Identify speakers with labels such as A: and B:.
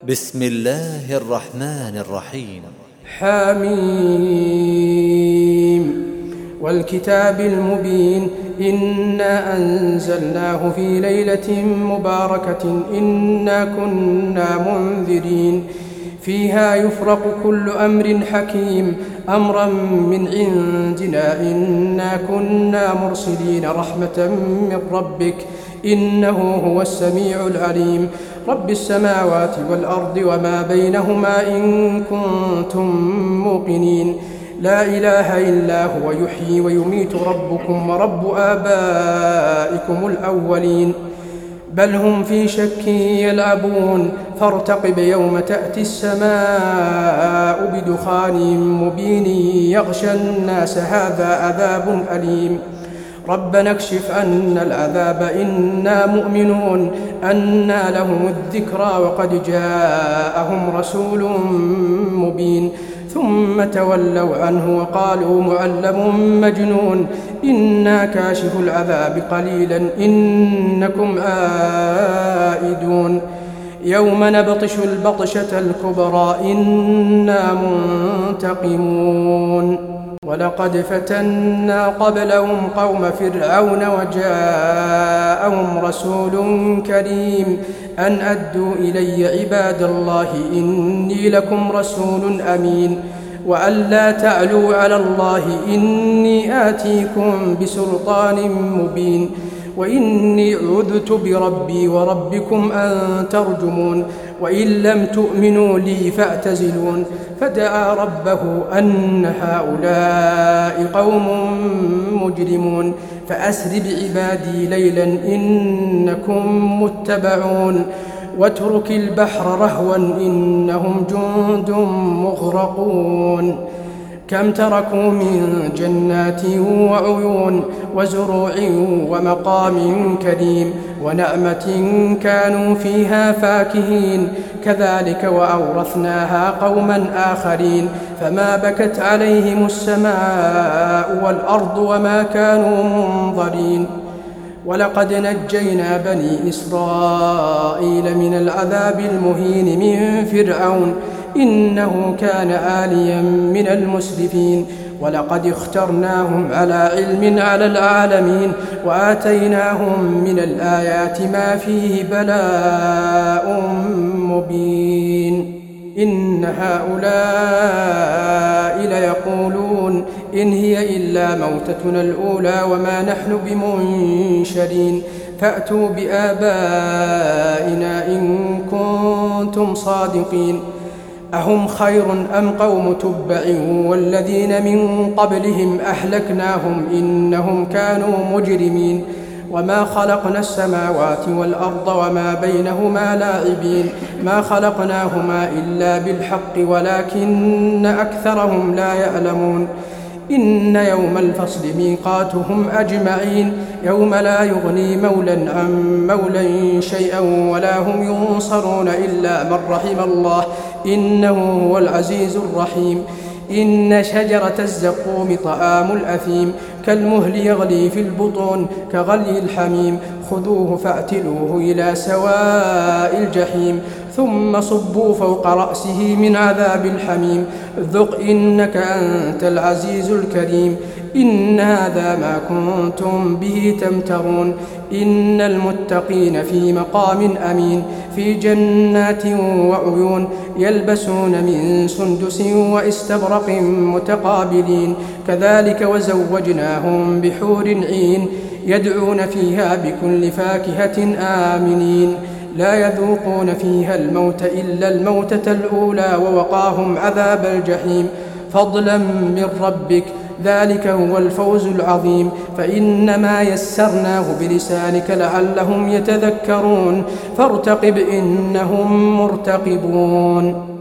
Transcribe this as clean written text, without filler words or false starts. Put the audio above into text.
A: بسم الله الرحمن الرحيم.
B: حميم والكتاب المبين إنا أنزلناه في ليلة مباركة إنا كنا منذرين فيها يفرق كل أمر حكيم أمرا من عندنا إنا كنا مرسلين رحمة من ربك إنه هو السميع العليم رب السماوات والأرض وما بينهما إن كنتم موقنين لا إله إلا هو يحيي ويميت ربكم ورب آبائكم الأولين بل هم في شك يلعبون فارتقب يوم تأتي السماء بدخان مبين يغشى الناس هذا عذاب أليم ربنا اكشف عنا العذاب إنا مؤمنون أنى لهم الذكرى وقد جاءهم رسول مبين ثم تولوا عنه وقالوا معلم مجنون إنا كاشف العذاب قليلا إنكم عائدون يوم نبطش البطشة الكبرى إنا منتقمون ولقد فتنا قبلهم قوم فرعون وجاءهم رسول كريم أن أدوا إلي عباد الله إني لكم رسول أمين وأن لا تعلوا على الله إني آتيكم بسلطان مبين وإني عذت بربي وربكم أن ترجمون وإن لم تؤمنوا لي فاعتزلون فدعا ربه أن هؤلاء قوم مجرمون فأسر بعبادي ليلا إنكم متبعون واترك البحر رهوا إنهم جند مغرقون كم تركوا من جنات وعيون وزروع ومقام كريم ونعمة كانوا فيها فاكهين كذلك وأورثناها قوما آخرين فما بكت عليهم السماء والأرض وما كانوا منظرين ولقد نجينا بني إسرائيل من العذاب المهين من فرعون إنه كان عاليا من المسرفين ولقد اخترناهم على علم على العالمين وآتيناهم من الآيات ما فيه بلاء مبين إن هؤلاء ليقولون إن هي إلا موتتنا الأولى وما نحن بمنشرين فأتوا بآبائنا إن كنتم صادقين أهم خير أم قوم تبع والذين من قبلهم أهلكناهم إنهم كانوا مجرمين وما خلقنا السماوات والأرض وما بينهما لاعبين ما خلقناهما إلا بالحق ولكن أكثرهم لا يعلمون إن يوم الفصل ميقاتهم أجمعين يوم لا يغني مولا عن مولا شيئا ولا هم ينصرون إلا من رحم الله إنه هو العزيز الرحيم إن شجرة الزقوم طعام الأثيم كالمهل يغلي في البطون كغلي الحميم خذوه فاعتلوه إلى سواء الجحيم ثم صبوا فوق رأسه من عذاب الحميم ذق إنك أنت العزيز الكريم إن هذا ما كنتم به تمترون إن المتقين في مقام أمين في جنات وعيون يلبسون من سندس واستبرق متقابلين كذلك وزوجناهم بحور عين يدعون فيها بكل فاكهة آمنين لا يذوقون فيها الموت إلا الموتة الأولى ووقاهم عذاب الجحيم فضلا من ربك ذلك هو الفوز العظيم فإنما يسرناه بلسانك لعلهم يتذكرون فارتقب إنهم مرتقبون